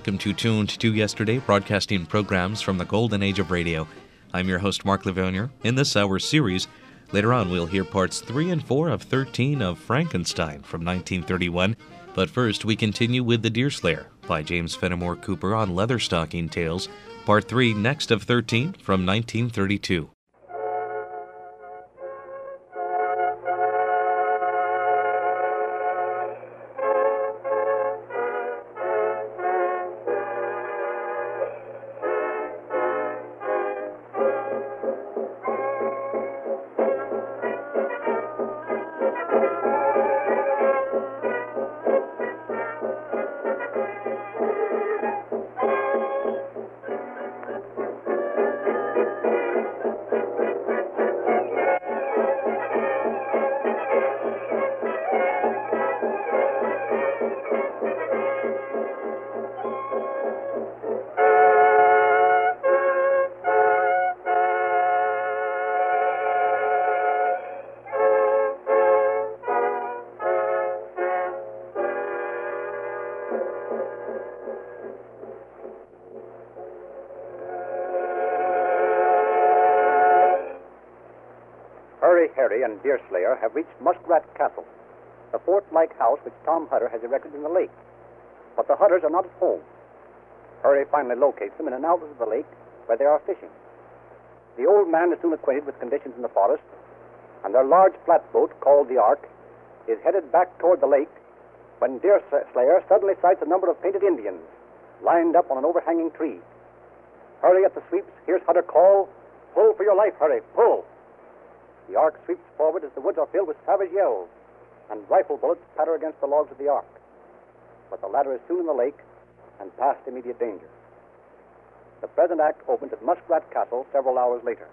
welcome to Tuned to Yesterday, broadcasting programs from the golden age of radio. I'm your host, Mark Livonia. In this hour's series, later on we'll hear parts 3 and 4 of 13 of Frankenstein from 1931. But first, we continue with The Deerslayer by James Fenimore Cooper on Leatherstocking Tales, part 3 next of 13 from 1932. Harry and Deerslayer have reached Muskrat Castle, the fort-like house which Tom Hutter has erected in the lake. But the Hutters are not at home. Harry finally locates them in an outlet of the lake where they are fishing. The old man is soon acquainted with conditions in the forest, and their large flatboat, called the Ark, is headed back toward the lake when Deerslayer suddenly sights a number of painted Indians lined up on an overhanging tree. Harry at the sweeps hears Hutter call, "Pull for your life, Harry, pull!" The Ark sweeps forward as the woods are filled with savage yells, and rifle bullets patter against the logs of the Ark. But the latter is soon in the lake and past immediate danger. The present act opens at Muskrat Castle several hours later.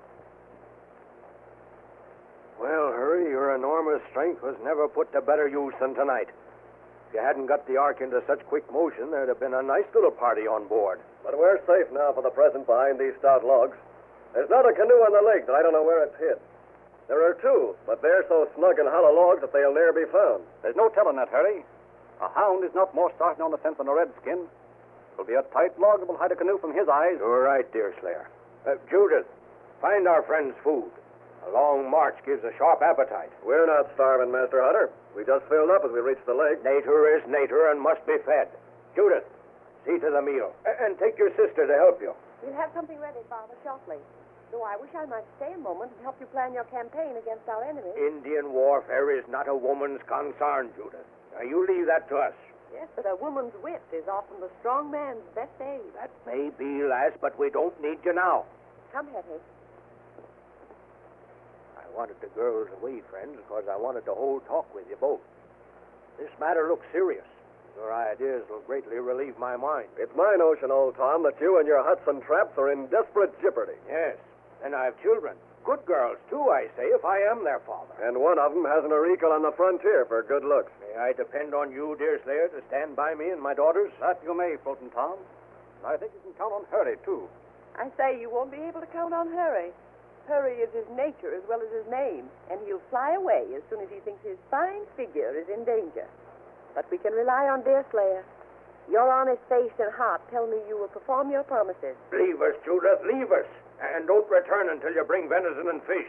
Well, Harry, your enormous strength was never put to better use than tonight. If you hadn't got the Ark into such quick motion, there'd have been a nice little party on board. But we're safe now for the present behind these stout logs. There's not a canoe on the lake that I don't know where it's hid. There are two, but they're so snug in hollow logs that they'll ne'er be found. There's no telling that, Harry. A hound is not more starting on the scent than a redskin. It'll be a tight log that will hide a canoe from his eyes. You're right, Deerslayer. Judith, find our friends food. A long march gives a sharp appetite. We're not starving, Master Hutter. We just filled up as we reached the lake. Nature is nature and must be fed. Judith, see to the meal. And take your sister to help you. We'll have something ready, Father, shortly. Though I wish I might stay a moment and help you plan your campaign against our enemies. Indian warfare is not a woman's concern, Judith. Now, you leave that to us. Yes, but a woman's wit is often the strong man's best aid. That may be, lass, but we don't need you now. Come, Hetty. I wanted the girls away, friends, because I wanted to hold talk with you both. This matter looks serious. Your ideas will greatly relieve my mind. It's my notion, old Tom, that you and your huts and traps are in desperate jeopardy. Yes, and I have children. Good girls, too, I say, if I am their father. And one of them has an Auricle on the frontier for good looks. May I depend on you, Deerslayer, to stand by me and my daughters? That you may, Floating Tom. I think you can count on Harry, too. I say you won't be able to count on Harry. Harry is his nature as well as his name, and he'll fly away as soon as he thinks his fine figure is in danger. But we can rely on Deerslayer. Your honest face and heart tell me you will perform your promises. Leave us, Judith, leave us. And don't return until you bring venison and fish.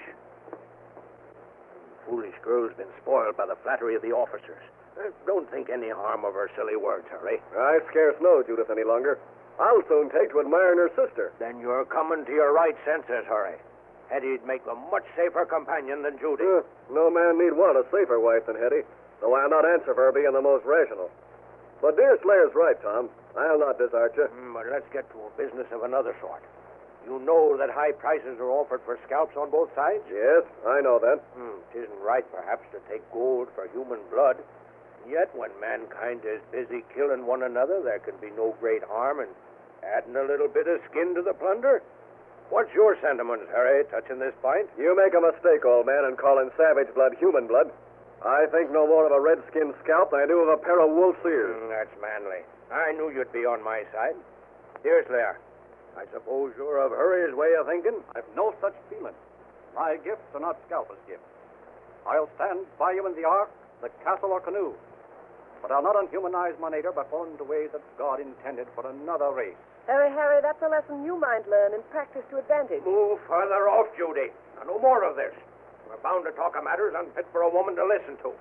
The foolish girl's been spoiled by the flattery of the officers. Don't think any harm of her silly words, Harry. I scarce know Judith any longer. I'll soon take to admiring her sister. Then you're coming to your right senses, Harry. Hetty'd make a much safer companion than Judy. No man need want a safer wife than Hetty, though I'll not answer for her being the most rational. But Deerslayer's right, Tom. I'll not desert you. But let's get to a business of another sort. You know that high prices are offered for scalps on both sides? Yes, I know that. It isn't right, perhaps, to take gold for human blood. Yet, when mankind is busy killing one another, there can be no great harm in adding a little bit of skin to the plunder. What's your sentiments, Harry, touching this point? You make a mistake, old man, in calling savage blood human blood. I think no more of a redskin scalp than I do of a pair of wolf's ears. That's manly. I knew you'd be on my side. Deerslayer, I suppose you're of Hurry's way of thinking? I've no such feeling. My gifts are not scalpers' gifts. I'll stand by you in the Ark, the castle, or canoe. But I'll not unhumanize my neighbor by falling into ways that God intended for another race. Harry, that's a lesson you might learn and practice to advantage. Move further off, Judy. Now, no more of this. We're bound to talk of matters unfit for a woman to listen to.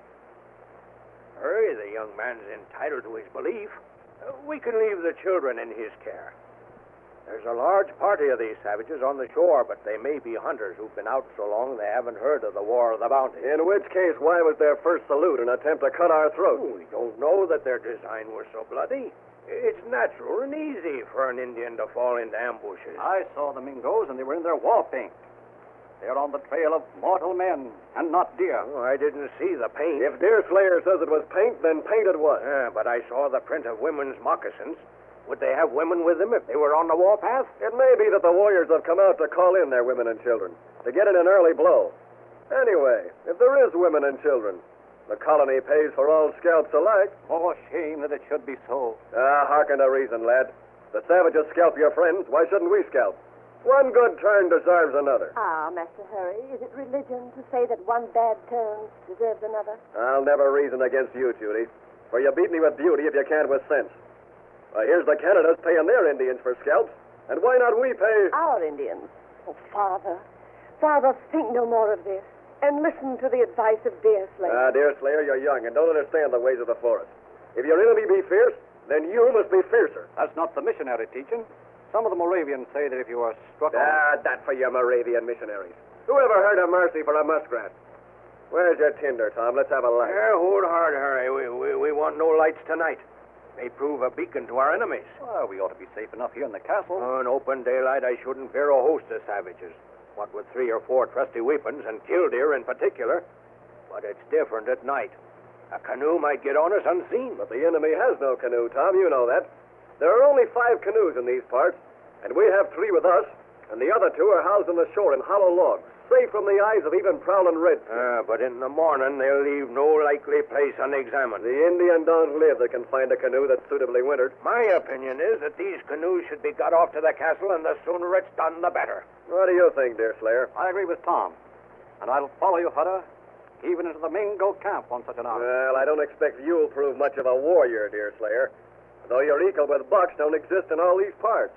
Hurry, the young man's entitled to his belief. We can leave the children in his care. There's a large party of these savages on the shore, but they may be hunters who've been out so long they haven't heard of the War of the Bounty. In which case, why was their first salute an attempt to cut our throats? We don't know that their design was so bloody. It's natural and easy for an Indian to fall into ambushes. I saw the Mingos, and they were in their war paint. They're on the trail of mortal men, and not deer. Oh, I didn't see the paint. If Deerslayer says it was paint, then paint it was. Yeah, but I saw the print of women's moccasins. Would they have women with them if they were on the warpath? It may be that the warriors have come out to call in their women and children, to get in an early blow. Anyway, if there is women and children, the colony pays for all scalps alike. Oh, shame that it should be so. Hearken to reason, lad. The savages scalp your friends. Why shouldn't we scalp? One good turn deserves another. Ah, Master Harry, is it religion to say that one bad turn deserves another? I'll never reason against you, Judy, for you beat me with beauty if you can't with sense. Here's the Canadas paying their Indians for scalps, and why not we pay... Our Indians? Oh, Father, think no more of this, and listen to the advice of Deerslayer. Deerslayer, you're young and don't understand the ways of the forest. If your enemy be fierce, then you must be fiercer. That's not the missionary teaching. Some of the Moravians say that if you are struck on... That for your Moravian missionaries. Who ever heard of mercy for a muskrat? Where's your tinder, Tom? Let's have a light. Yeah, hold hard, Harry. We want no lights tonight. May prove a beacon to our enemies. Well, we ought to be safe enough here in the castle. In open daylight, I shouldn't fear a host of savages. What with 3 or 4 trusty weapons, and killdeer in particular. But it's different at night. A canoe might get on us unseen. But the enemy has no canoe, Tom. You know that. There are only 5 canoes in these parts, and we have 3 with us, and the other 2 are housed on the shore in hollow logs, safe from the eyes of even prowling redskins. But in the morning, they'll leave no likely place unexamined. The Indian don't live that can find a canoe that's suitably wintered. My opinion is that these canoes should be got off to the castle, and the sooner it's done, the better. What do you think, Deerslayer? I agree with Tom, and I'll follow you, Hutter, even into the Mingo camp on such an hour. Well, I don't expect you'll prove much of a warrior, Deerslayer, though your equal with bucks don't exist in all these parts.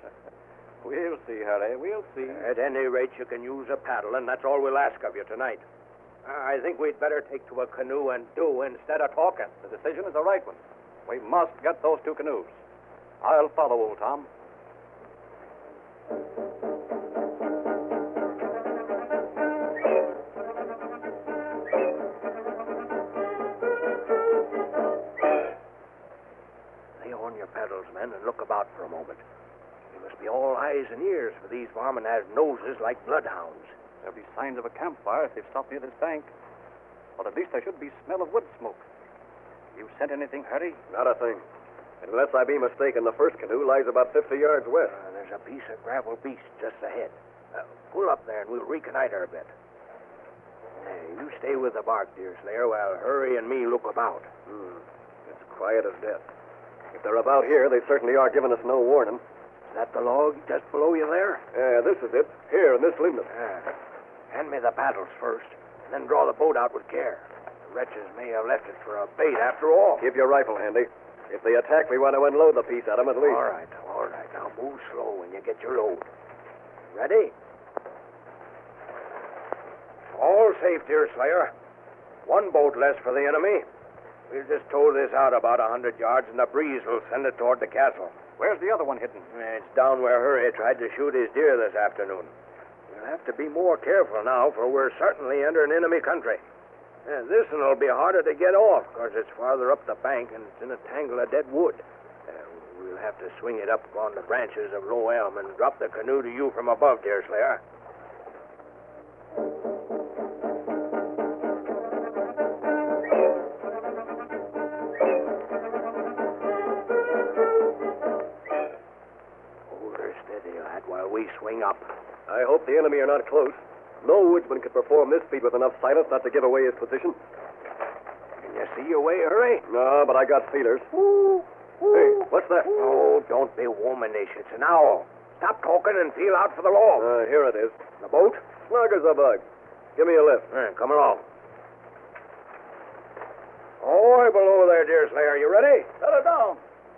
We'll see, Harry, we'll see. At any rate, you can use a paddle, and that's all we'll ask of you tonight. I think we'd better take to a canoe and do instead of talking. The decision is the right one. We must get those 2 canoes. I'll follow old Tom. Lay on your paddles, men, and look about for a moment. You must be all eyes and ears, for these varmin have noses like bloodhounds. There'll be signs of a campfire if they've stopped near this bank. But at least there should be smell of wood smoke. You scent anything, Harry? Not a thing. Unless I be mistaken, the first canoe lies about 50 yards west. There's a piece of gravel beast just ahead. Pull up there, and we'll reconnoiter a bit. You stay with the bark, Deerslayer, while Hurry and me look about. It's quiet as death. If they're about here, they certainly are giving us no warning. Is that the log just below you there? Yeah, this is it. Here, in this linden. Hand me the paddles first, and then draw the boat out with care. The wretches may have left it for a bait after all. Keep your rifle handy. If they attack, we want to unload the piece at them at least. All right. Now move slow when you get your load. Ready? All safe, Deerslayer. 1 boat less for the enemy. We'll just tow this out about 100 yards, and the breeze will send it toward the castle. Where's the other one hidden? It's down where Hurry tried to shoot his deer this afternoon. We'll have to be more careful now, for we're certainly entering enemy country. This one will be harder to get off, because it's farther up the bank, and it's in a tangle of dead wood. We'll have to swing it up on the branches of low elm and drop the canoe to you from above, Deerslayer. Hold her steady, lad, while we swing up. I hope the enemy are not close. No woodsman could perform this feat with enough silence not to give away his position. Can you see your way, Hurry? No, but I got feelers. Hey, what's that? Oh, don't be womanish. It's an owl. Stop talking and feel out for the log. Here it is. The boat? Snug as a bug. Give me a lift. Come along. Oh, below there, Deerslayer. You ready? Settle down.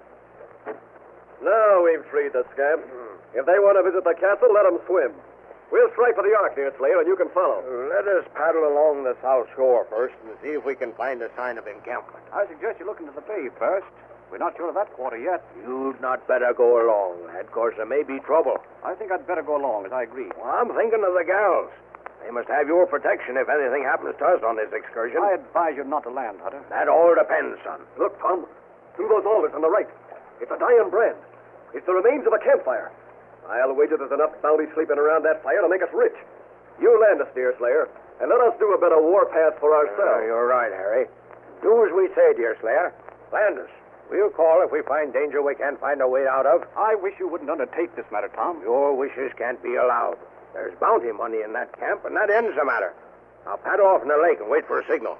Now we've freed the scamps. If they want to visit the castle, let them swim. We'll strike for the Ark, Deerslayer, and you can follow. Let us paddle along the south shore first and see if we can find a sign of encampment. I suggest you look into the bay first. We're not sure of that quarter yet. You'd not better go along, lad, because there may be trouble. I think I'd better go along, as I agree. Well, I'm thinking of the gals. They must have your protection if anything happens to us on this excursion. I advise you not to land, Hutter. That all depends, son. Look, Tom, through those alders on the right. It's a dying brand. It's the remains of a campfire. I'll wager there's enough bounty sleeping around that fire to make us rich. You land us, Deerslayer, and let us do a bit of warpath for ourselves. You're right, Harry. Do as we say, Deerslayer. Land us. We'll call if we find danger we can't find a way out of. I wish you wouldn't undertake this matter, Tom. Your wishes can't be allowed. There's bounty money in that camp, and that ends the matter. I'll paddle off in the lake and wait for a signal.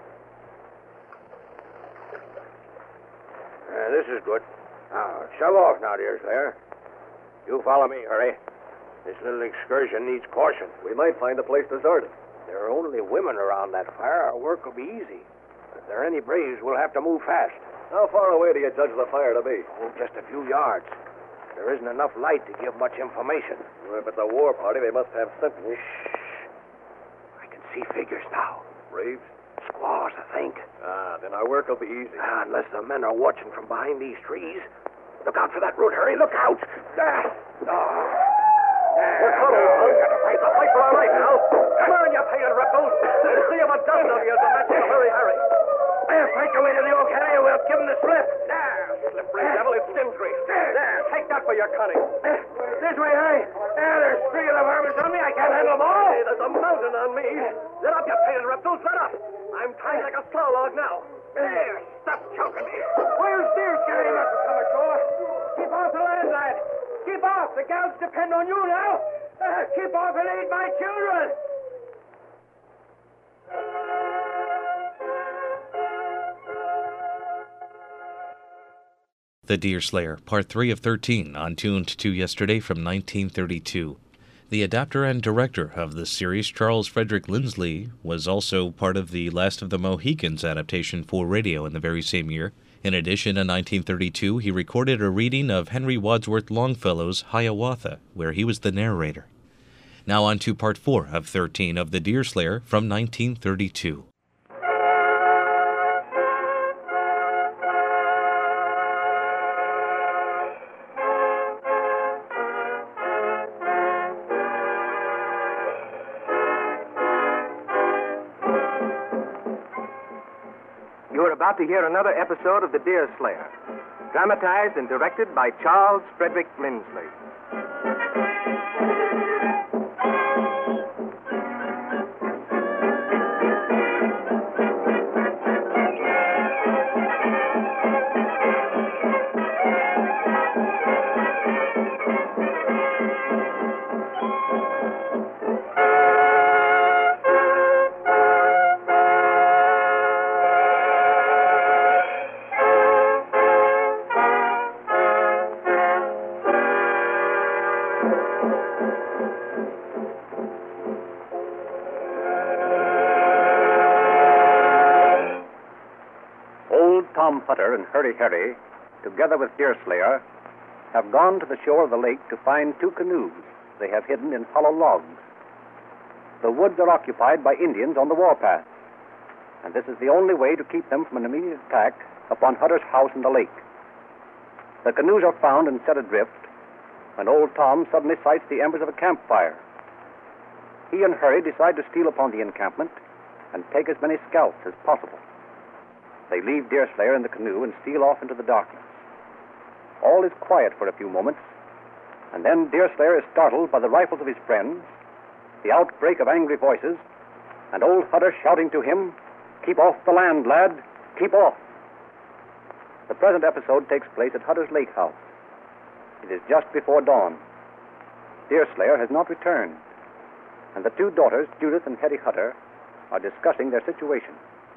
This is good. Now, shove off now, Deerslayer. You follow me, Hurry. This little excursion needs caution. We might find the place deserted. There are only women around that fire. Our work will be easy. If there are any braves, we'll have to move fast. How far away do you judge the fire to be? Oh, just a few yards. There isn't enough light to give much information. Well, if it's a war party, they must have sentinels. I can see figures now. Braves? Squaws, I think. Then our work will be easy. Unless the men are watching from behind these trees. Look out for that root, Hurry. Look out. We're following, Tom. It's a fight for our life now. Come on, you pagan rebels. Let's see if a dozen of you is a match for Harry. Fight your way to the oak, Harry, or we'll give him the slip. Slippery devil, it's skin grease. There, take that for your cunning. This way, Harry. There's three of the varmints on me. I can't handle them all. Hey, there's a mountain on me. Let up, you pagan rebels. Let up. I'm tied like a slow log now. There, stop choking me. Where's Deerslayer? He must have come ashore. Keep off the land, lad. Keep off. The gals depend on you now. Keep off and aid my children. The Deerslayer, Part 3 of 13, on Tuned to Yesterday from 1932. The adapter and director of the series, Charles Frederick Lindsley, was also part of the Last of the Mohicans adaptation for radio in the very same year. In addition, in 1932, he recorded a reading of Henry Wadsworth Longfellow's Hiawatha, where he was the narrator. Now on to Part 4 of 13 of The Deerslayer from 1932. You're about to hear another episode of The Deerslayer, dramatized and directed by Charles Frederick Lindsley. Tom Hutter and Hurry Harry, together with Deerslayer, have gone to the shore of the lake to find two canoes they have hidden in hollow logs. The woods are occupied by Indians on the warpath, and this is the only way to keep them from an immediate attack upon Hutter's house in the lake. The canoes are found and set adrift, and old Tom suddenly sights the embers of a campfire. He and Hurry decide to steal upon the encampment and take as many scalps as possible. They leave Deerslayer in the canoe and steal off into the darkness. All is quiet for a few moments, and then Deerslayer is startled by the rifles of his friends, the outbreak of angry voices, and old Hutter shouting to him, "Keep off the land, lad! Keep off!" The present episode takes place at Hutter's lake house. It is just before dawn. Deerslayer has not returned, and the two daughters, Judith and Hetty Hutter, are discussing their situation.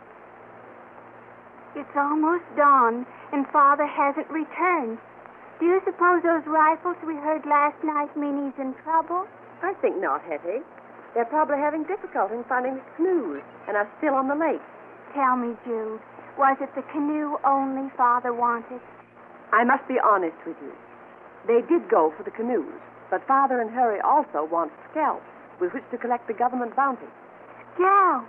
It's almost dawn, and Father hasn't returned. Do you suppose those rifles we heard last night mean he's in trouble? I think not, Hetty. They're probably having difficulty in finding the canoes and are still on the lake. Tell me, Jude, Was it the canoe only Father wanted? I must be honest with you. They did go for the canoes, but Father and Harry also want scalps with which to collect the government bounty. Scalps?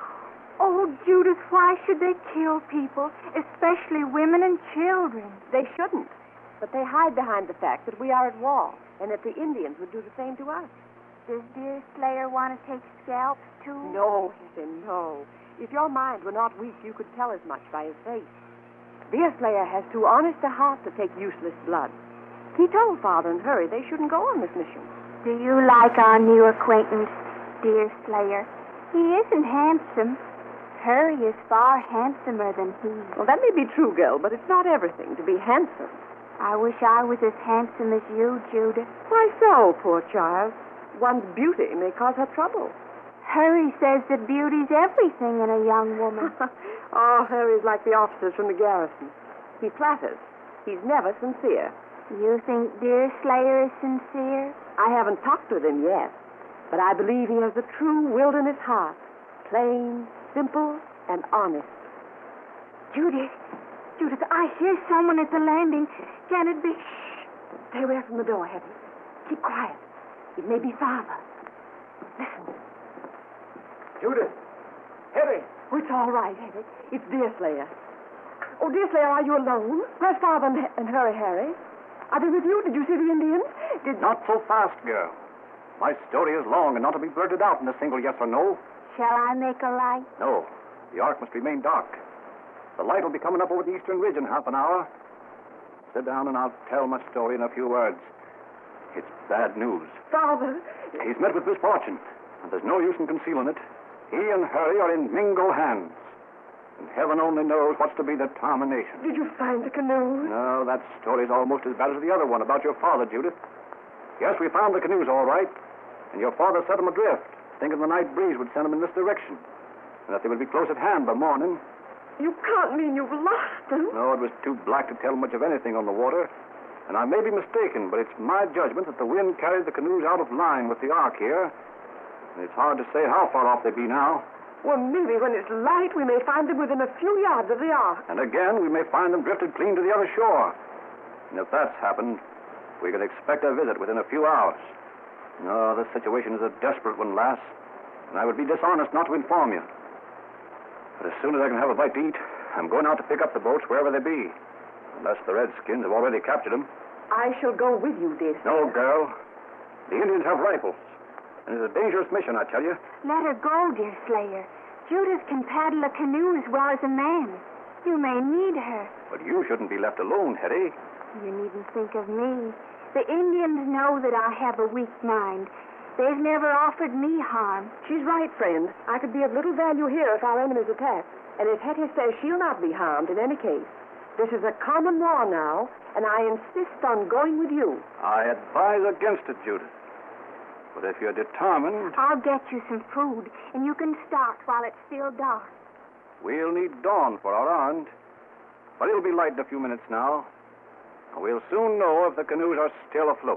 Oh, Judith, why should they kill people, especially women and children? They shouldn't, but they hide behind the fact that we are at war and that the Indians would do the same to us. Does Deerslayer want to take scalps, too? No, Hetty, no. If your mind were not weak, you could tell as much by his face. Deerslayer has too honest a heart to take useless blood. He told Father and Harry they shouldn't go on this mission. Do you like our new acquaintance, Deerslayer? He isn't handsome. Harry is far handsomer than he. Well, that may be true, girl, but it's not everything to be handsome. I wish I was as handsome as you, Judith. Why so, poor child? One's beauty may cause her trouble. Harry says that beauty's everything in a young woman. Oh, Harry's like the officers from the garrison. He flatters. He's never sincere. You think Deerslayer is sincere? I haven't talked with him yet, but I believe he has the true wilderness heart. Plain, simple, and honest. Judith, I hear someone at the landing. Can it be? Shh. Stay away from the door, Hetty. Keep quiet. It may be Father. Listen. Judith! Harry! Oh, it's all right, Hetty. It's Deerslayer. Oh, Deerslayer, are you alone? Where's Father and Harry? Are they with you? Did you see the Indians? Not so fast, girl. My story is long and not to be blurted out in a single yes or no. Shall I make a light? No. The ark must remain dark. The light will be coming up over the eastern ridge in half an hour. Sit down and I'll tell my story in a few words. It's bad news. Father! He's met with misfortune, and there's no use in concealing it. He and Harry are in Mingo hands. And heaven only knows what's to be the termination. Did you find the canoes? No, that story's almost as bad as the other one about your father, Judith. Yes, we found the canoes all right, and your father set them adrift, thinking the night breeze would send them in this direction, and that they would be close at hand by morning. You can't mean you've lost them. No, it was too black to tell much of anything on the water, and I may be mistaken, but it's my judgment that the wind carried the canoes out of line with the ark here, and it's hard to say how far off they be now. Well, maybe when it's light, we may find them within a few yards of the ark. And again, we may find them drifted clean to the other shore. And if that's happened, we can expect a visit within a few hours. No, the situation is a desperate one, lass, and I would be dishonest not to inform you. But as soon as I can have a bite to eat, I'm going out to pick up the boats wherever they be, unless the Redskins have already captured them. I shall go with you, Deerslayer. No, girl. The Indians have rifles, and it's a dangerous mission, I tell you. Let her go, Deerslayer. Judith can paddle a canoe as well as a man. You may need her. But you shouldn't be left alone, Hetty. You needn't think of me. The Indians know that I have a weak mind. They've never offered me harm. She's right, friend. I could be of little value here if our enemies attack. And if Hetty says she'll not be harmed in any case. This is a common law now, and I insist on going with you. I advise against it, Judith. But if you're determined... I'll get you some food, and you can start while it's still dark. We'll need dawn for our errand. But it'll be light in a few minutes now. And we'll soon know if the canoes are still afloat.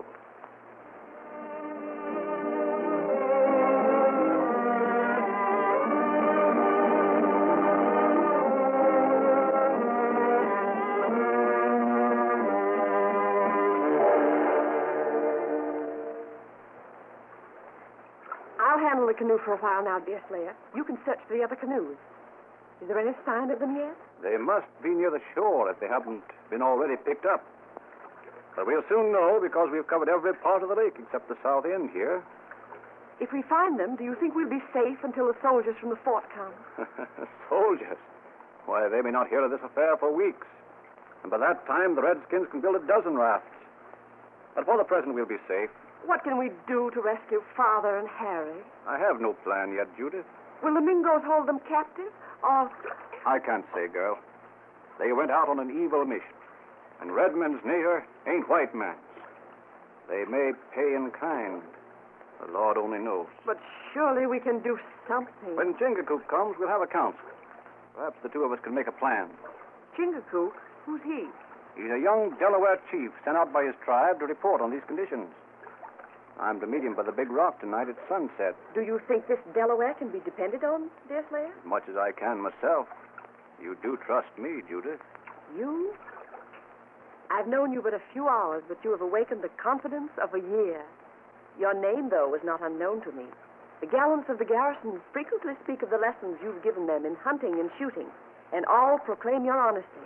I'll handle the canoe for a while now, Deerslayer. You can search for the other canoes. Is there any sign of them yet? They must be near the shore if they haven't been already picked up. But we'll soon know because we've covered every part of the lake except the south end here. If we find them, do you think we'll be safe until the soldiers from the fort come? Soldiers? Why, they may not hear of this affair for weeks. And by that time, the Redskins can build a dozen rafts. But for the present, we'll be safe. What can we do to rescue Father and Harry? I have no plan yet, Judith. Will the Mingoes hold them captive? Or... I can't say, girl. They went out on an evil mission. And red men's nature ain't white man's. They may pay in kind. The Lord only knows. But surely we can do something. When Chingachgook comes, we'll have a council. Perhaps the two of us can make a plan. Chingachgook? Who's he? He's a young Delaware chief sent out by his tribe to report on these conditions. I'm to meet him by the big rock tonight at sunset. Do you think this Delaware can be depended on, Deerslayer? As much as I can myself. You do trust me, Judith. You? I've known you but a few hours, but you have awakened the confidence of a year. Your name, though, was not unknown to me. The gallants of the garrison frequently speak of the lessons you've given them in hunting and shooting, and all proclaim your honesty.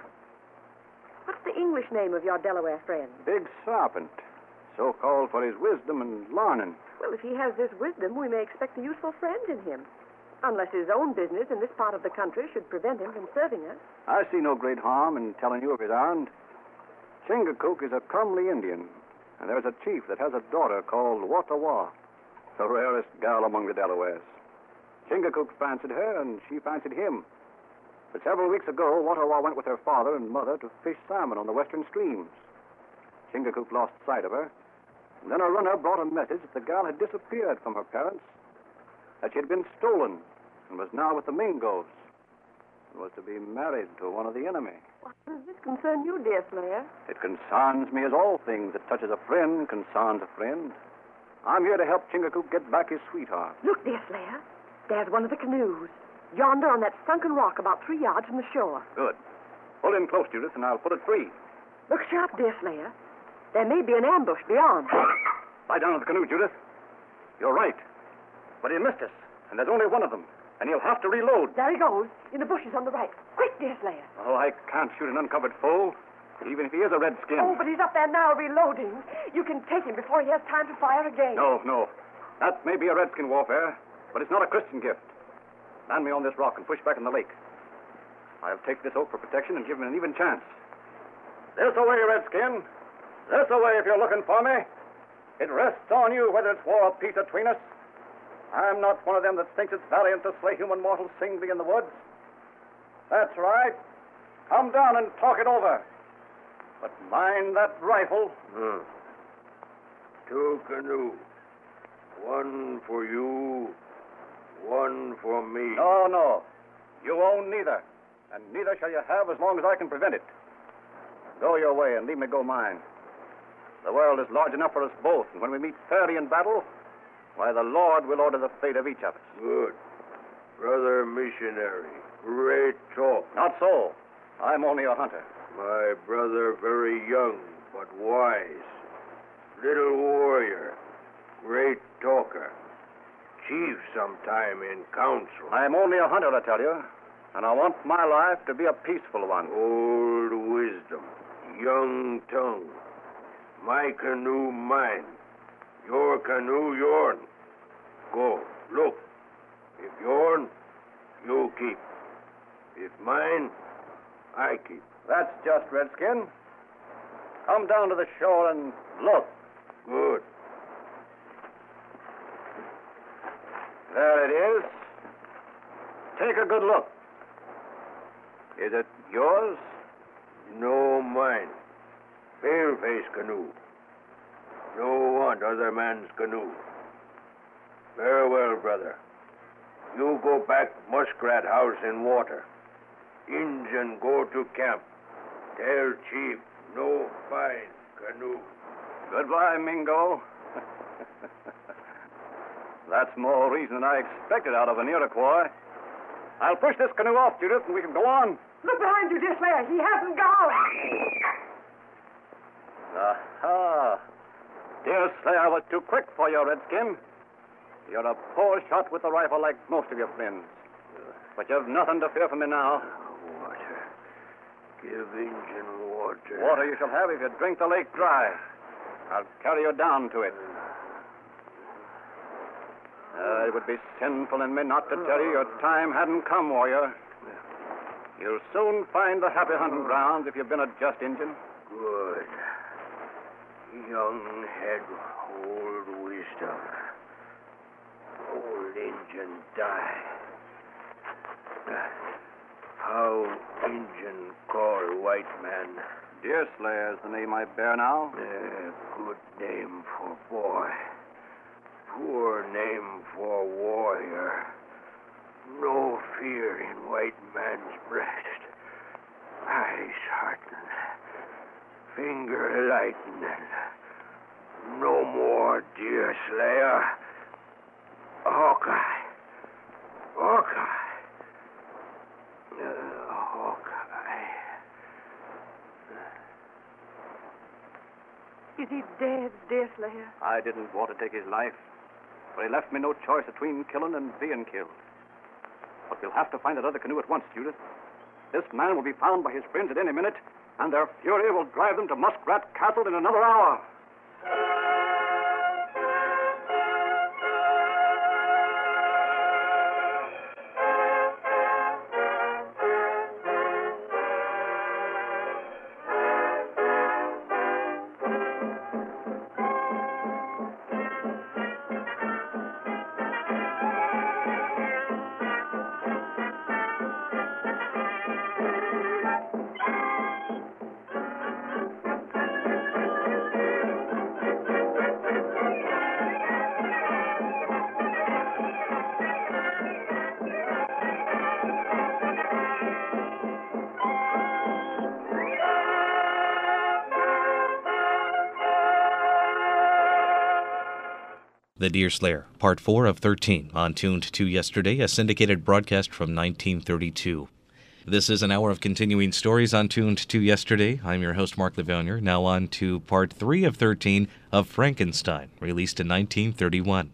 What's the English name of your Delaware friend? Big Serpent. So called for his wisdom and learning. Well, if he has this wisdom, we may expect a useful friend in him. Unless his own business in this part of the country should prevent him from serving us. I see no great harm in telling you of his errand. Chingachgook is a comely Indian, and there's a chief that has a daughter called Watawa, the rarest gal among the Delawares. Chingachgook fancied her, and she fancied him. But several weeks ago, Watawa went with her father and mother to fish salmon on the western streams. Chingachgook lost sight of her, and then a runner brought a message that the gal had disappeared from her parents, that she had been stolen and was now with the Mingos, and was to be married to one of the enemy. What does this concern you, dear Slayer? It concerns me as all things that touches a friend concerns a friend. I'm here to help Chingachgook get back his sweetheart. Look, dear Slayer. There's one of the canoes. Yonder on that sunken rock about 3 yards from the shore. Good. Pull in close, Judith, and I'll put it free. Look sharp, dear Slayer. There may be an ambush beyond. Lie down in the canoe, Judith. You're right. But he missed us, and there's only one of them, and he'll have to reload. There he goes, in the bushes on the right. Quick, dear Slayer. Oh, I can't shoot an uncovered foe, even if he is a redskin. Oh, but he's up there now reloading. You can take him before he has time to fire again. No. That may be a redskin warfare, but it's not a Christian gift. Land me on this rock and push back in the lake. I'll take this oak for protection and give him an even chance. This away, redskin. This away if you're looking for me. It rests on you whether it's war or peace between us. I'm not one of them that thinks it's valiant to slay human mortals singly in the woods. That's right. Come down and talk it over. But mind that rifle. 2 canoes. 1 for you, 1 for me. No. You own neither. And neither shall you have as long as I can prevent it. Go your way and leave me go mine. The world is large enough for us both, and when we meet fairly in battle, why, the Lord will order the fate of each of us. Good. Brother missionary, great talk. Not so. I'm only a hunter. My brother very young, but wise. Little warrior, great talker. Chief sometime in council. I'm only a hunter, I tell you, and I want my life to be a peaceful one. Old wisdom, young tongue. My canoe mine. Your canoe yourn. Go, look. If yourn, you keep. If mine, I keep. That's just, redskin. Come down to the shore and look. Good. There it is. Take a good look. Is it yours? No mine. Pale-face canoe. No want other man's canoe. Farewell, brother. You go back muskrat house in water. Injun go to camp. Tell chief no fine canoe. Goodbye, Mingo. That's more reason than I expected out of an Iroquois. I'll push this canoe off, Judith, and we can go on. Look behind you, dear Slayer. He hasn't gone. Aha. Dear Slayer, I was too quick for you, redskin. You're a poor shot with the rifle like most of your friends. But you've nothing to fear from me now. Water. Give Injun water. Water you shall have if you drink the lake dry. I'll carry you down to it. It would be sinful in me not to tell you your time hadn't come, warrior. You'll soon find the happy hunting grounds if you've been a just Injun. Good. Young head, old wisdom. Old Injun die. How Injun call white man? Deerslayer is the name I bear now. Good name for boy. Poor name for warrior. No fear in white man's breast. Eyes harden. Finger lighten. No more deer slayer. Hawkeye. Is he dead, Deerslayer? I didn't want to take his life, but he left me no choice between killing and being killed. But we'll have to find that other canoe at once, Judith. This man will be found by his friends at any minute, and their fury will drive them to Muskrat Castle in another hour. The Deerslayer, Part 4 of 13, on Tuned to Yesterday, a syndicated broadcast from 1932. This is an hour of continuing stories on Tuned to Yesterday. I'm your host, Mark Livonier. Now on to Part 3 of 13 of Frankenstein, released in 1931.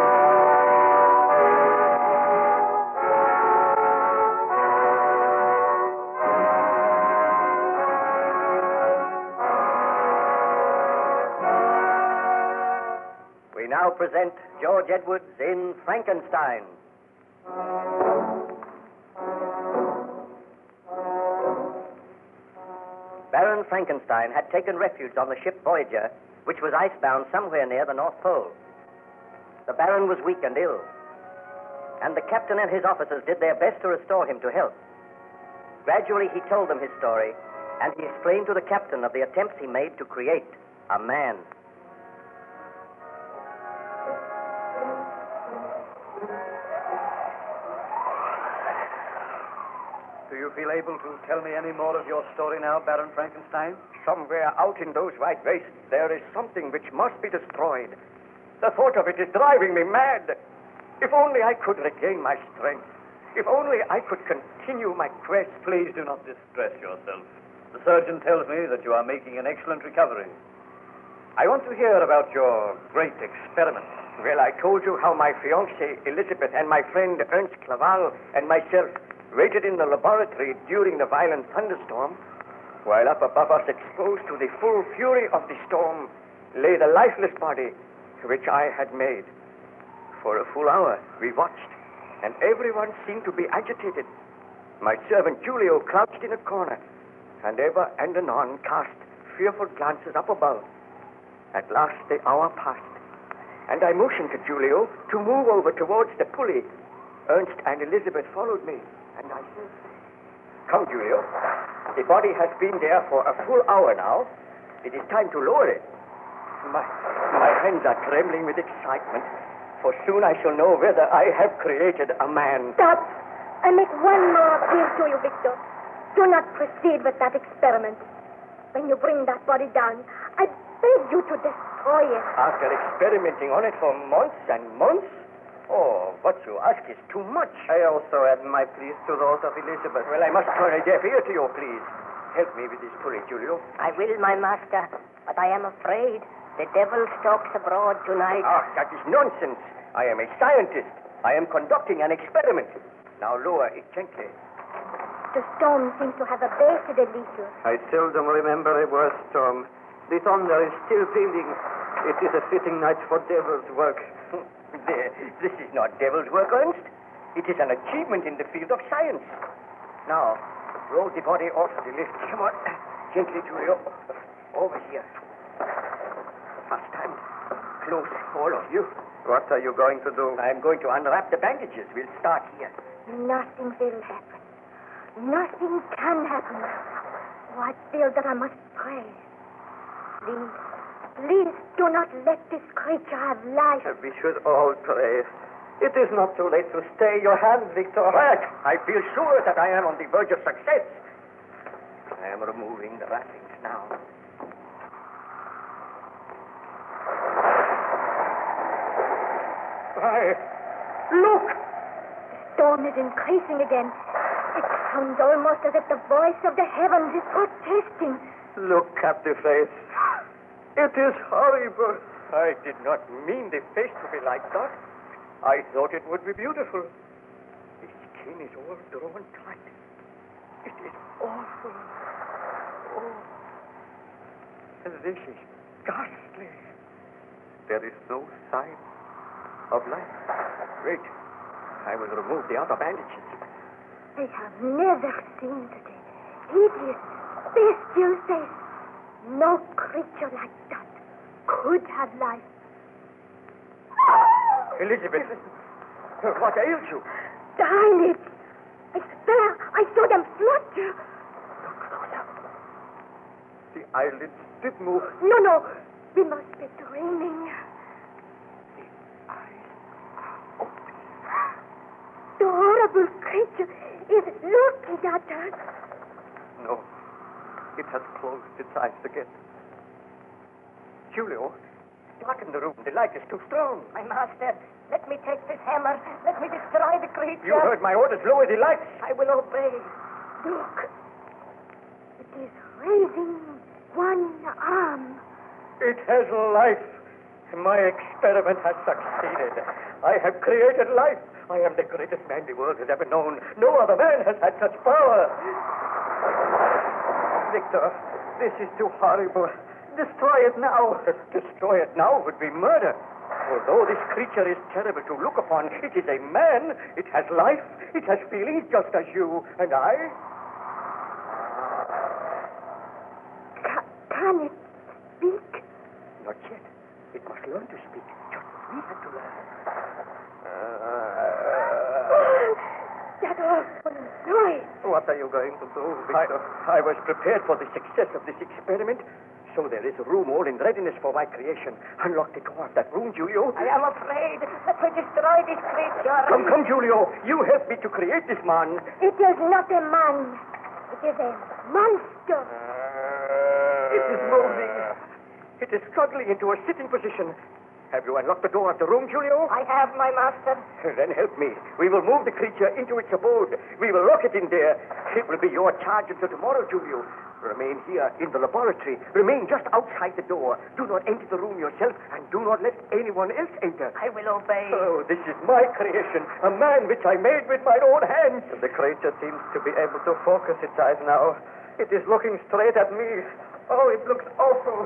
We now present George Edwards in Frankenstein. Baron Frankenstein had taken refuge on the ship Voyager, which was icebound somewhere near the North Pole. The Baron was weak and ill, and the captain and his officers did their best to restore him to health. Gradually, he told them his story, and he explained to the captain of the attempts he made to create a man. Do you feel able to tell me any more of your story now, Baron Frankenstein? Somewhere out in those wide wastes, there is something which must be destroyed. The thought of it is driving me mad. If only I could regain my strength. If only I could continue my quest. Please do not distress yourself. The surgeon tells me that you are making an excellent recovery. I want to hear about your great experiment. Well, I told you how my fiancée, Elizabeth, and my friend Ernst Claval and myself waited in the laboratory during the violent thunderstorm, while up above us, exposed to the full fury of the storm, lay the lifeless body which I had made. For a full hour, we watched, and everyone seemed to be agitated. My servant Julio crouched in a corner, and ever and anon cast fearful glances up above. At last the hour passed, and I motioned to Julio to move over towards the pulley. Ernst and Elizabeth followed me, and I said, "Come, Julio. The body has been there for a full hour now. It is time to lower it." My hands are trembling with excitement, for soon I shall know whether I have created a man. Stop. I make one more appeal to you, Victor. Do not proceed with that experiment. When you bring that body down, I beg you to destroy it. After experimenting on it for months and months? Oh, what you ask is too much. I also add my pleas to those of Elizabeth. Well, I must turn a deaf ear to your pleas. Help me with this pulley, Julio. I will, my master, but I am afraid the devil stalks abroad tonight. Ah, that is nonsense. I am a scientist. I am conducting an experiment. Now lower it gently. The storm seems to have abated a little. I seldom remember a worse storm. The thunder is still pealing. It is a fitting night for devil's work. This is not devil's work, Ernst. It is an achievement in the field of science. Now, roll the body off the lift. Come on. Gently, Julio. Over here. Fast hand. Close, all of you. What are you going to do? I'm going to unwrap the bandages. We'll start here. Nothing will happen. Nothing can happen. Oh, I feel that I must pray. Please do not let this creature have life. We should all pray. It is not too late to stay your hand, Victor. Quiet. I feel sure that I am on the verge of success. I am removing the wrappings now. Why, look! The storm is increasing again. It sounds almost as if the voice of the heavens is protesting. Look at the face. It is horrible. I did not mean the face to be like that. I thought it would be beautiful. The skin is all drawn tight. It is awful. Oh. This is ghastly. There is no sign of life. Wait. I will remove the other bandages. I have never seen such a hideous, bestial face. No creature like that could have life. Elizabeth, what ails you? The eyelids. I swear I saw them flutter. Look closer. The eyelids did move. No. We must be dreaming. The eyes are open. The horrible creature is looking at us. No. It has closed its eyes again. Julio, darken the room. The light is too strong. My master, let me take this hammer. Let me destroy the creature. You heard my orders. Lower the lights. I will obey. Look. It is raising one arm. It has life. My experiment has succeeded. I have created life. I am the greatest man the world has ever known. No other man has had such power. Victor, this is too horrible. Destroy it now. Destroy it now would be murder. Although this creature is terrible to look upon, it is a man. It has life. It has feelings just as you and I. Can it speak? Not yet. It must learn to speak. Just as we had to learn. That awful noise. What are you going to do, Victor? I was prepared for the success of this experiment. So there is a room all in readiness for my creation. Unlock the door of that room, Julio. I am afraid. Let me destroy this creature. Come, Julio. You help me to create this man. It is not a man. It is a monster. It is moving. It is struggling into a sitting position. Have you unlocked the door of the room, Julio? I have, my master. Then help me. We will move the creature into its abode. We will lock it in there. It will be your charge until tomorrow, Julio. Remain here in the laboratory. Remain just outside the door. Do not enter the room yourself, and do not let anyone else enter. I will obey. Oh, this is my creation, a man which I made with my own hands. The creature seems to be able to focus its eyes now. It is looking straight at me. Oh, it looks awful.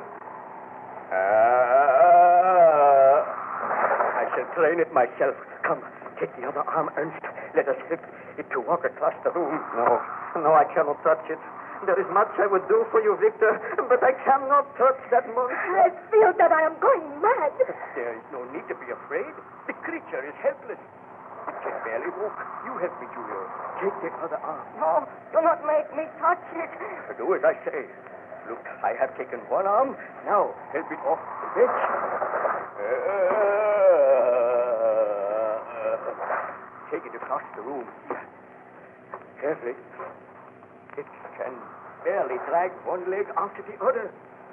I shall train it myself. Come, take the other arm, Ernst. Let us help it to walk across the room. No, I cannot touch it. There is much I would do for you, Victor, but I cannot touch that monster. I feel that I am going mad. There is no need to be afraid. The creature is helpless. It can barely walk. You help me, Julio. Take the other arm. No, do not make me touch it. Do as I say. Look, I have taken one arm. Now, help it off the bench. Take it across the room. Carefully. It can barely drag one leg after the other.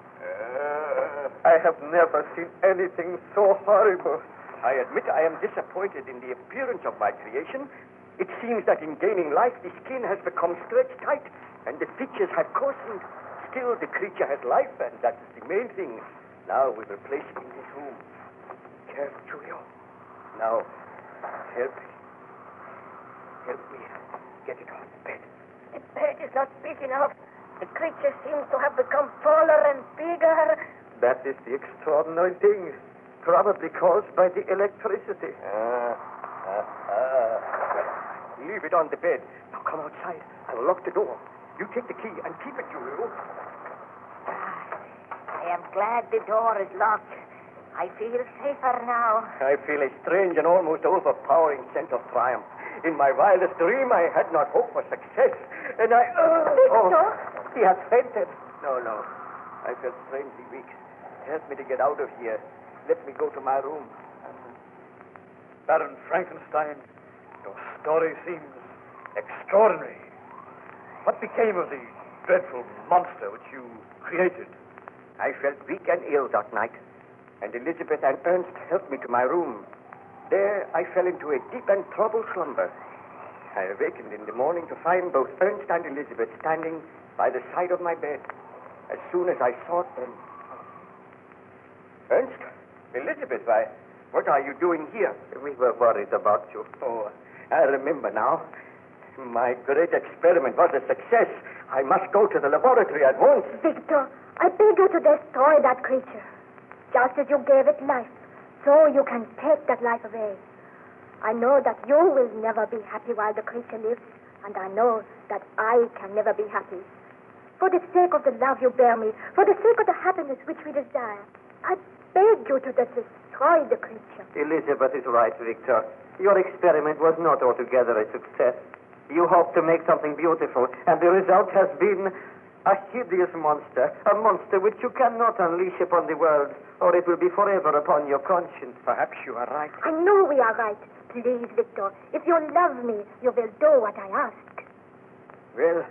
I have never seen anything so horrible. I admit I am disappointed in the appearance of my creation. It seems that in gaining life, the skin has become stretched tight, and the features have coarsened. Still, the creature has life, and that is the main thing. Now we will place it in this room. Careful, Julio. Now, help me. Help me get it on the bed. The bed is not big enough. The creature seems to have become taller and bigger. That is the extraordinary thing. Probably caused by the electricity. Leave it on the bed. Now come outside. I will lock the door. You take the key and keep it, Julio. I am glad the door is locked. I feel safer now. I feel a strange and almost overpowering sense of triumph. In my wildest dream, I had not hoped for success. And I... Victor? He has fainted. No. I felt strangely weak. Help me to get out of here. Let me go to my room. Baron Frankenstein, your story seems extraordinary. What became of the dreadful monster which you created? I felt weak and ill that night, and Elizabeth and Ernst helped me to my room. There, I fell into a deep and troubled slumber. I awakened in the morning to find both Ernst and Elizabeth standing by the side of my bed. As soon as I saw them, Ernst? Elizabeth, why, what are you doing here? We were worried about you. Oh, I remember now. My great experiment was a success. I must go to the laboratory at once. Victor, I beg you to destroy that creature. Just as you gave it life, so you can take that life away. I know that you will never be happy while the creature lives, and I know that I can never be happy. For the sake of the love you bear me, for the sake of the happiness which we desire, I beg you to destroy the creature. Elizabeth is right, Victor. Your experiment was not altogether a success. You hoped to make something beautiful, and the result has been a hideous monster, a monster which you cannot unleash upon the world, or it will be forever upon your conscience. Perhaps you are right. I know we are right. Please, Victor, if you love me, you will do what I ask. Well,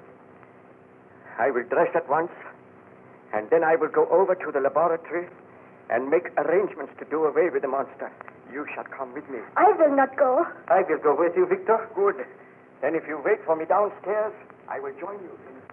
I will dress at once, and then I will go over to the laboratory and make arrangements to do away with the monster. You shall come with me. I will not go. I will go with you, Victor. Good. Then if you wait for me downstairs, I will join you.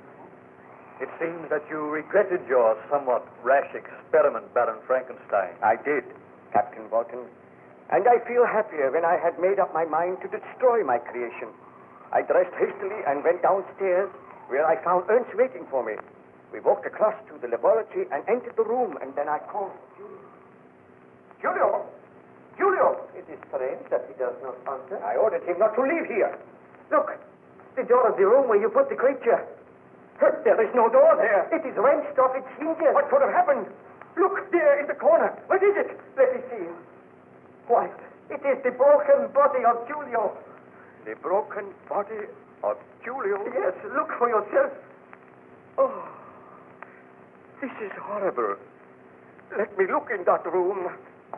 It seems that you regretted your somewhat rash experiment, Baron Frankenstein. I did, Captain Walton. And I feel happier when I had made up my mind to destroy my creation. I dressed hastily and went downstairs, where I found Ernst waiting for me. We walked across to the laboratory and entered the room, and then I called Julio. Julio! Julio! It is strange that he does not answer. I ordered him not to leave here. Look, the door of the room where you put the creature. There is no door there. It is wrenched off its hinges. What could have happened? Look, there in the corner. What is it? Let me see. Why, it is the broken body of Julio. The broken body of Julio? Yes, look for yourself. Oh, this is horrible. Let me look in that room.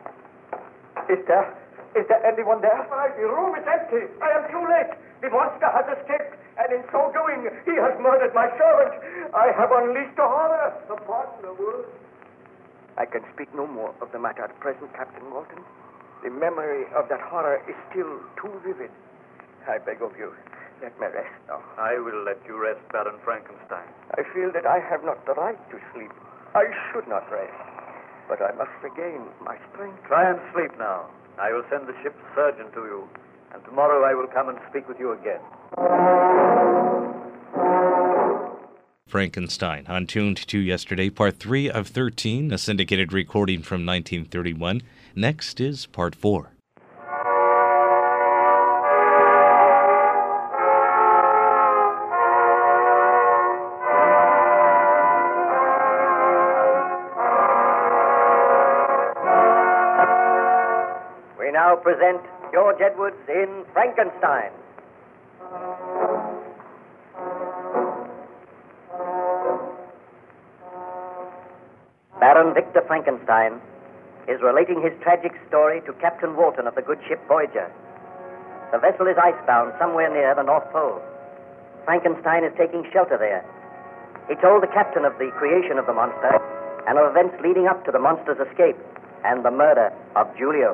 Is there anyone there? Why, the room is empty. I am too late. The monster has escaped, and in so doing, he has murdered my servant. I have unleashed a horror upon the world. I can speak no more of the matter at present, Captain Walton. The memory of that horror is still too vivid. I beg of you, let me rest now. I will let you rest, Baron Frankenstein. I feel that I have not the right to sleep. I should not rest, but I must regain my strength. Try and sleep now. I will send the ship's surgeon to you, and tomorrow I will come and speak with you again. Frankenstein, on Tuned to Yesterday, Part 3 of 13, a syndicated recording from 1931. Next is Part 4. We now present George Edwards in Frankenstein. Baron Victor Frankenstein is relating his tragic story to Captain Walton of the good ship Voyager. The vessel is icebound somewhere near the North Pole. Frankenstein is taking shelter there. He told the captain of the creation of the monster and of events leading up to the monster's escape and the murder of Julio.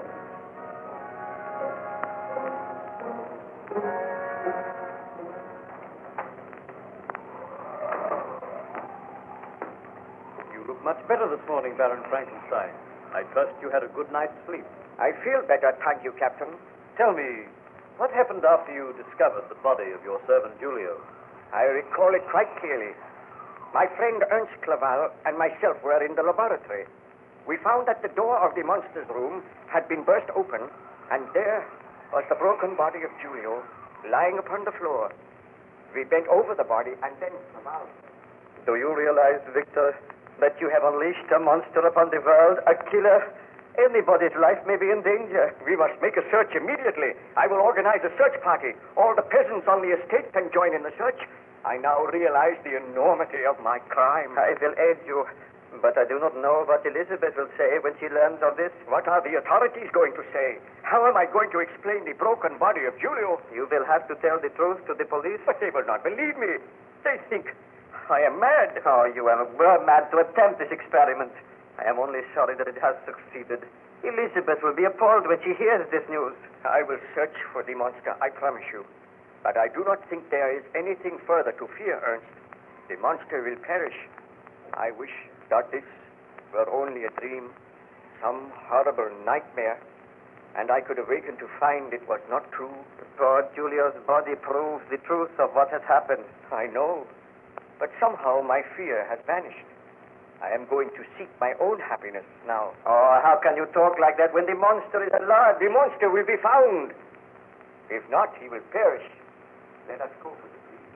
Much better this morning, Baron Frankenstein. I trust you had a good night's sleep. I feel better, thank you, Captain. Tell me, what happened after you discovered the body of your servant Julio? I recall it quite clearly. My friend Ernst Clerval and myself were in the laboratory. We found that the door of the monster's room had been burst open, and there was the broken body of Julio lying upon the floor. We bent over the body, and then Clerval. Do you realize, Victor, that you have unleashed a monster upon the world, a killer? Anybody's life may be in danger. We must make a search immediately. I will organize a search party. All the peasants on the estate can join in the search. I now realize the enormity of my crime. I will aid you, but I do not know what Elizabeth will say when she learns of this. What are the authorities going to say? How am I going to explain the broken body of Julio? You will have to tell the truth to the police. But they will not believe me. They think I am mad. Oh, you were mad to attempt this experiment. I am only sorry that it has succeeded. Elizabeth will be appalled when she hears this news. I will search for the monster, I promise you. But I do not think there is anything further to fear, Ernst. The monster will perish. I wish that this were only a dream. some horrible nightmare, and I could awaken to find it was not true. Poor Julia's body proves the truth of what has happened. I know, but somehow my fear has vanished. I am going to seek my own happiness now. Oh, how can you talk like that when the monster is alive? The monster will be found. If not, he will perish. Let us go for the police.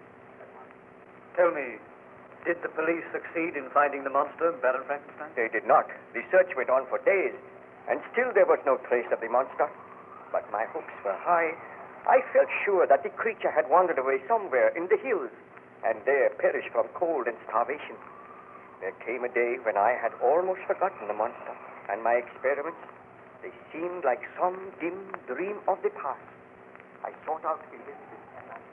Tell me, did the police succeed in finding the monster, Baron Frankenstein? They did not. The search went on for days, and still there was no trace of the monster. But my hopes were high. I felt sure that the creature had wandered away somewhere in the hills, and there perished from cold and starvation. There came a day when I had almost forgotten the monster, and my experiments, they seemed like some dim dream of the past. I sought out Elizabeth and I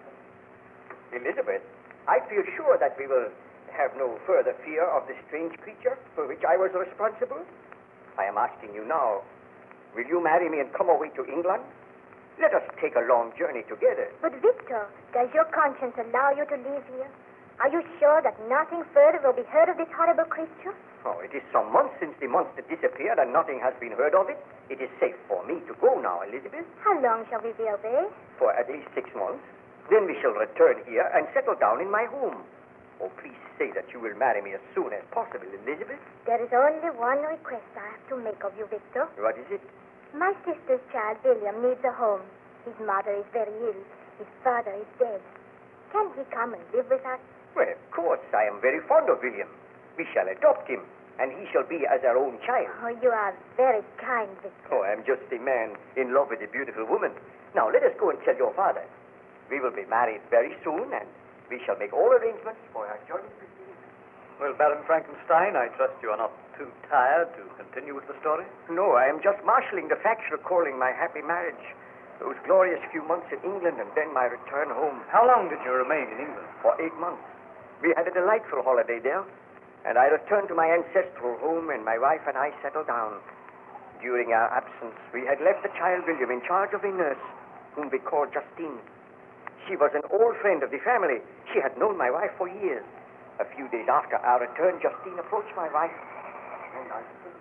said, Elizabeth, I feel sure that we will have no further fear of the strange creature for which I was responsible. I am asking you now, will you marry me and come away to England? Let us take a long journey together. But, Victor, does your conscience allow you to leave here? Are you sure that nothing further will be heard of this horrible creature? Oh, it is some months since the monster disappeared and nothing has been heard of it. It is safe for me to go now, Elizabeth. How long shall we be away? For at least 6 months. Then we shall return here and settle down in my home. Oh, please say that you will marry me as soon as possible, Elizabeth. There is only one request I have to make of you, Victor. What is it? My sister's child, William, needs a home. His mother is very ill. His father is dead. Can he come and live with us? Well, of course, I am very fond of William. We shall adopt him, and he shall be as our own child. Oh, you are very kind, Victor. Oh, I am just a man in love with a beautiful woman. Now, let us go and tell your father. We will be married very soon, and we shall make all arrangements for our journey with him. Well, Baron Frankenstein, I trust you are not too tired to continue with the story? No, I am just marshalling the facts recalling my happy marriage. Those glorious few months in England, and then my return home. How long did you remain in England? For 8 months. We had a delightful holiday there, and I returned to my ancestral home, and my wife and I settled down. During our absence, we had left the child William in charge of a nurse, whom we called Justine. She was an old friend of the family. She had known my wife for years. A few days after our return, Justine approached my wife, and I said,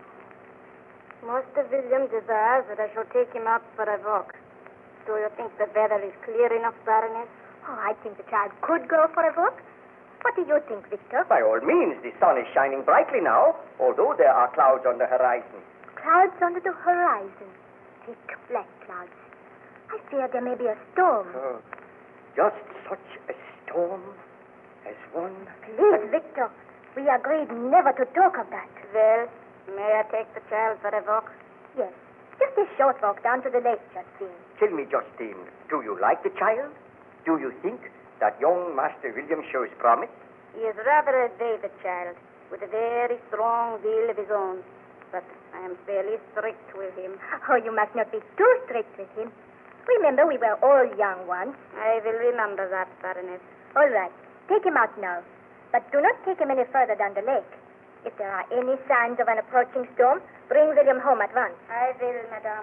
Master William desires that I shall take him out for a walk. Do you think the weather is clear enough, Baroness? Oh, I think the child could go for a walk. What do you think, Victor? By all means, the sun is shining brightly now, although there are clouds on the horizon. Clouds under the horizon. Thick, black clouds. I fear there may be a storm. Oh, just such a storm as one... Please, Victor, we agreed never to talk of that. Well, may I take the child for a walk? Yes, just a short walk down to the lake, Justine. Tell me, Justine, do you like the child? Do you think that young Master William shows promise? He is rather a David child, with a very strong will of his own. But I am fairly strict with him. Oh, you must not be too strict with him. Remember, we were all young once. I will remember that, Baroness. All right, take him out now. But do not take him any further down the lake. If there are any signs of an approaching storm, bring William home at once. I will, madame.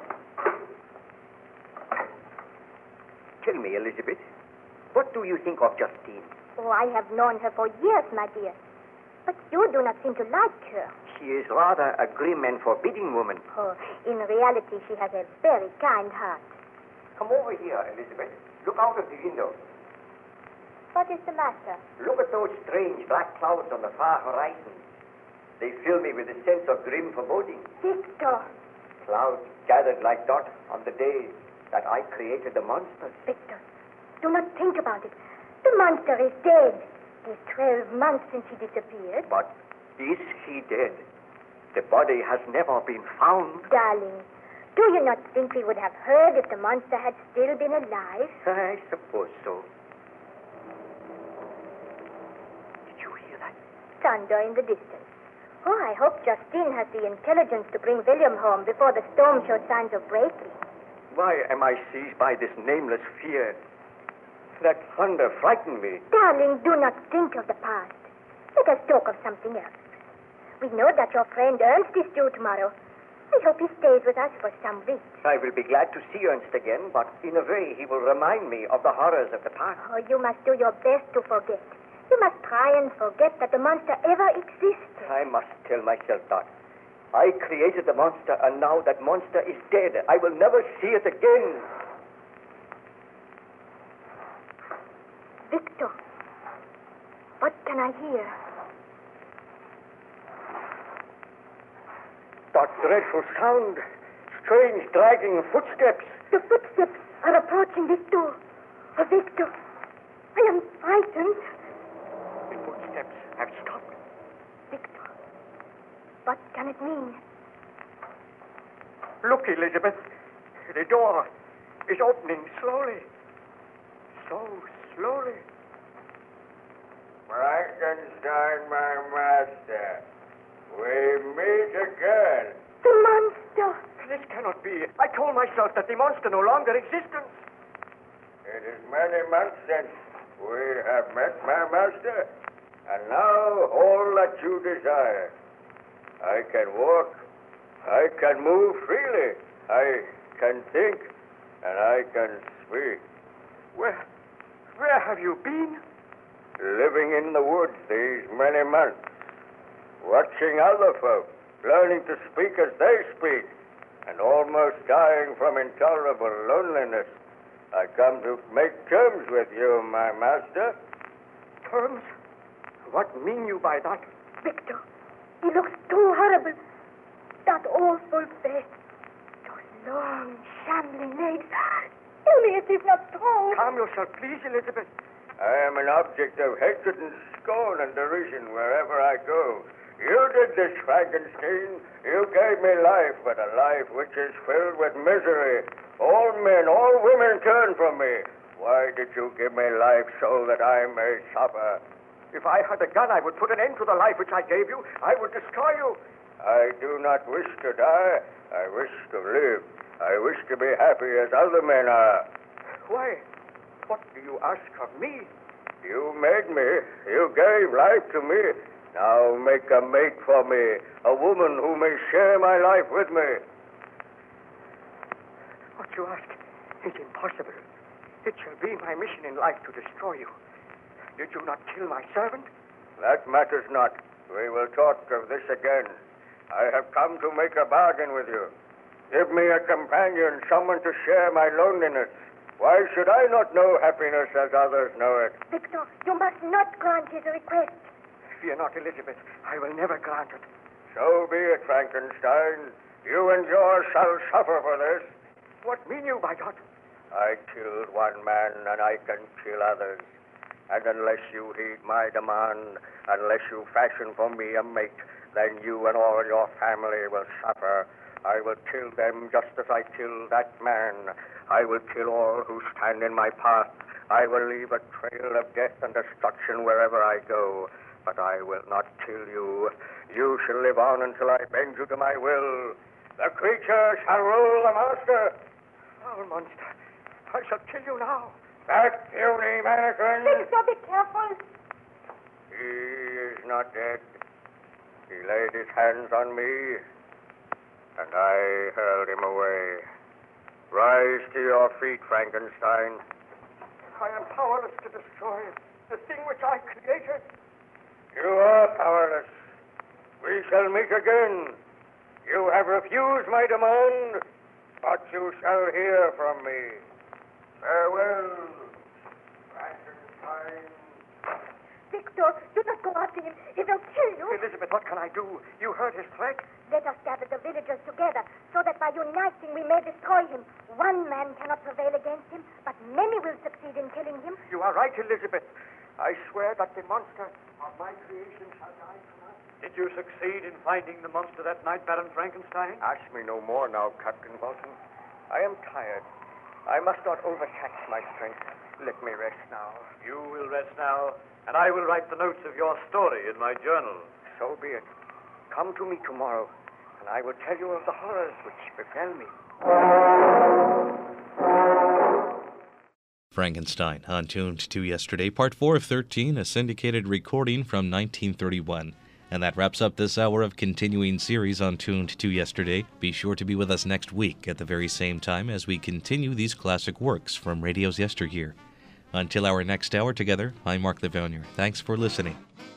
Tell me, Elizabeth, what do you think of Justine? Oh, I have known her for years, my dear. But you do not seem to like her. She is rather a grim and forbidding woman. Oh, in reality, she has a very kind heart. Come over here, Elizabeth. Look out of the window. What is the matter? Look at those strange black clouds on the far horizon. They fill me with a sense of grim foreboding. Victor! Clouds gathered like dot on the day that I created the monster. Victor, do not think about it. The monster is dead. It is 12 months since he disappeared. But is he dead? The body has never been found. Darling, do you not think we would have heard if the monster had still been alive? I suppose so. Did you hear that? Thunder in the distance. Oh, I hope Justine has the intelligence to bring William home before the storm shows signs of breaking. Why am I seized by this nameless fear? That thunder frightened me. Darling, do not think of the past. Let us talk of something else. We know that your friend Ernst is due tomorrow. I hope he stays with us for some weeks. I will be glad to see Ernst again, but in a way he will remind me of the horrors of the past. Oh, you must do your best to forget. You must try and forget that the monster ever existed. I must tell myself that. I created the monster, and now that monster is dead. I will never see it again. Victor, what can I hear? That dreadful sound. Strange, dragging footsteps. The footsteps are approaching this door. Oh, Victor, I am frightened. The footsteps have stopped. Victor, what can it mean? Look, Elizabeth. The door is opening slowly. So slowly. Frankenstein, my master. We meet again. The monster! This cannot be. I told myself that the monster no longer existed. It is many months since we have met, my master, and now all that you desire. I can walk, I can move freely, I can think, and I can speak. Where have you been? Living in the woods these many months, watching other folk, learning to speak as they speak, and almost dying from intolerable loneliness. I come to make terms with you, my master. Terms? What mean you by that? Victor, he looks too horrible. That awful face, those long, shambling legs. Tell me it is not strong. Calm yourself, please, Elizabeth. I am an object of hatred and scorn and derision wherever I go. You did this, Frankenstein. You gave me life, but a life which is filled with misery. All men, all women turn from me. Why did you give me life so that I may suffer? If I had a gun, I would put an end to the life which I gave you. I would destroy you. I do not wish to die. I wish to live. I wish to be happy as other men are. Why? What do you ask of me? You made me. You gave life to me. Now make a mate for me, a woman who may share my life with me. What you ask is impossible. It shall be my mission in life to destroy you. Did you not kill my servant? That matters not. We will talk of this again. I have come to make a bargain with you. Give me a companion, someone to share my loneliness. Why should I not know happiness as others know it? Victor, you must not grant his request. Fear not, Elizabeth. I will never grant it. So be it, Frankenstein. You and yours shall suffer for this. What mean you by that? I killed one man, and I can kill others. And unless you heed my demand, unless you fashion for me a mate, then you and all your family will suffer. I will kill them just as I killed that man. I will kill all who stand in my path. I will leave a trail of death and destruction wherever I go. But I will not kill you. You shall live on until I bend you to my will. The creature shall rule the master. Foul monster. I shall kill you now. That puny mannequin. Victor, be careful. He is not dead. He laid his hands on me, and I hurled him away. Rise to your feet, Frankenstein. I am powerless to destroy the thing which I created. You are powerless. We shall meet again. You have refused my demand, but you shall hear from me. Farewell, Frankenstein. Victor, do not go after him. He will kill you. Elizabeth, what can I do? You heard his threat? Let us gather the villagers together so that by uniting we may destroy him. One man cannot prevail against him, but many will succeed in killing him. You are right, Elizabeth. I swear that the monster of my creation shall die tonight. Did you succeed in finding the monster that night, Baron Frankenstein? Ask me no more now, Captain Walton. I am tired. I must not overtax my strength. Let me rest now. You will rest now, and I will write the notes of your story in my journal. So be it. Come to me tomorrow, and I will tell you of the horrors which befell me. Frankenstein, on Tuned to Yesterday, Part 4 of 13, a syndicated recording from 1931. And that wraps up this hour of continuing series on Tuned to Yesterday. Be sure to be with us next week at the very same time as we continue these classic works from radio's yesteryear. Until our next hour together, I'm Mark Livonier. Thanks for listening.